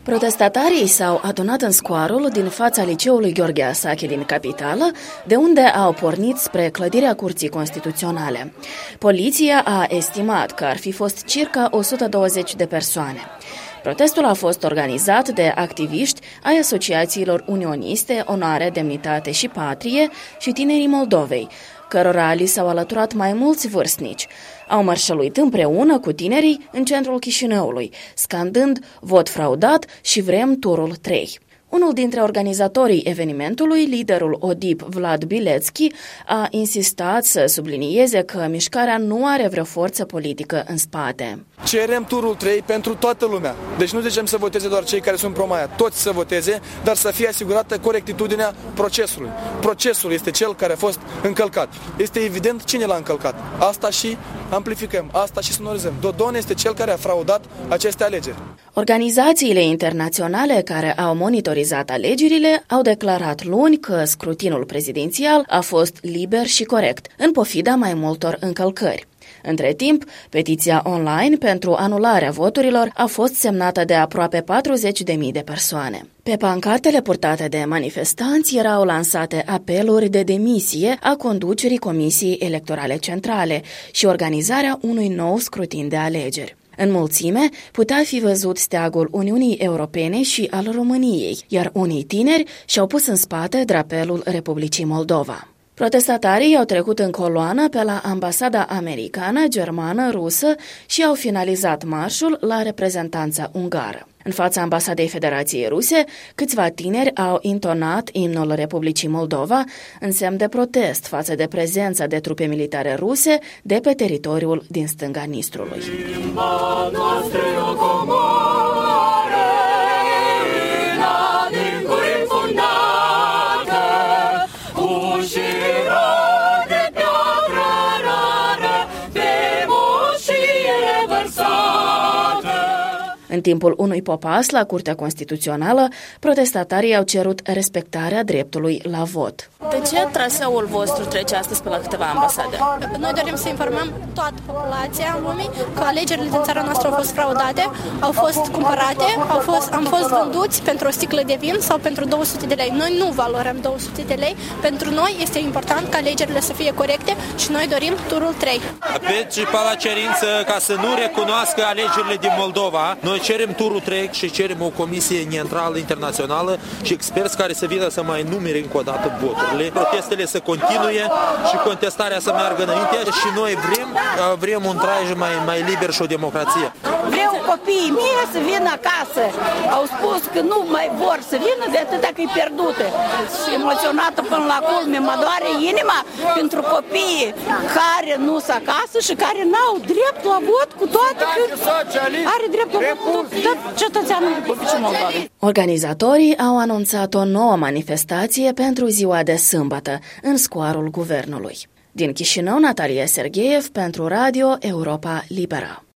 Protestatarii s-au adunat în scoarul din fața liceului Gheorghe Asache din capitală, de unde au pornit spre clădirea Curții Constituționale. Poliția a estimat că ar fi fost circa 120 de persoane. Protestul a fost organizat de activiști ai asociațiilor unioniste Onoare, Demnitate și Patrie și Tinerii Moldovei, cărora li s-au alăturat mai mulți vârstnici. Au mărșăluit împreună cu tinerii în centrul Chișinăului, scandând "Vot fraudat" și "Vrem turul 3". Unul dintre organizatorii evenimentului, liderul ODIP Vlad Bilețchi, a insistat să sublinieze că mișcarea nu are vreo forță politică în spate. Cerem turul 3 pentru toată lumea. Deci nu zicem să voteze doar cei care sunt pro-Maia, toți să voteze, dar să fie asigurată corectitudinea procesului. Procesul este cel care a fost încălcat. Este evident cine l-a încălcat. Asta și amplificăm, asta și sonorizăm. Dodon este cel care a fraudat aceste alegeri. Organizațiile internaționale care au monitorizat alegerile au declarat luni că scrutinul prezidențial a fost liber și corect, în pofida mai multor încălcări. Între timp, petiția online pentru anularea voturilor a fost semnată de aproape 40.000 de persoane. Pe pancartele purtate de manifestanți erau lansate apeluri de demisie a conducerii Comisiei Electorale Centrale și organizarea unui nou scrutin de alegeri. În mulțime putea fi văzut steagul Uniunii Europene și al României, iar unii tineri și-au pus în spate drapelul Republicii Moldova. Protestatarii au trecut în coloană pe la ambasada americană, germană, rusă și au finalizat marșul la reprezentanța ungară. În fața ambasadei Federației Ruse, câțiva tineri au intonat imnul Republicii Moldova în semn de protest față de prezența de trupe militare ruse de pe teritoriul din stânga Nistrului. În timpul unui popas la Curtea Constituțională, protestatarii au cerut respectarea dreptului la vot. De ce traseul vostru trece astăzi pe la câteva ambasade? Noi dorim să informăm toată populația lumii că alegerile din țara noastră au fost fraudate, au fost cumpărate, am fost vânduți pentru o sticlă de vin sau pentru 200 de lei. Noi nu valorăm 200 de lei. Pentru noi este important ca alegerile să fie corecte și noi dorim turul 3. Principala la cerință ca să nu recunoască alegerile din Moldova. Noi cerem turul 3 și cerem o comisie neutrală internațională și experți care să vină să mai numere încă o dată voturile. Protestele să continue și contestarea să meargă înainte și noi vrem un trai mai liber și o democrație. Vreau copiii mei să vină acasă. Au spus că nu mai vor să vină de atâta că e pierdută. Sunt emoționată până la culme, mă doare inima pentru copiii care nu sunt acasă și care n-au drept la vot, cu toate că are drept la vot cetățeanul Republicii Moldova. Organizatorii au anunțat o nouă manifestație pentru ziua de sâmbătă, în scoarul guvernului. Din Chișinău, Natalia Sergeev pentru Radio Europa Liberă.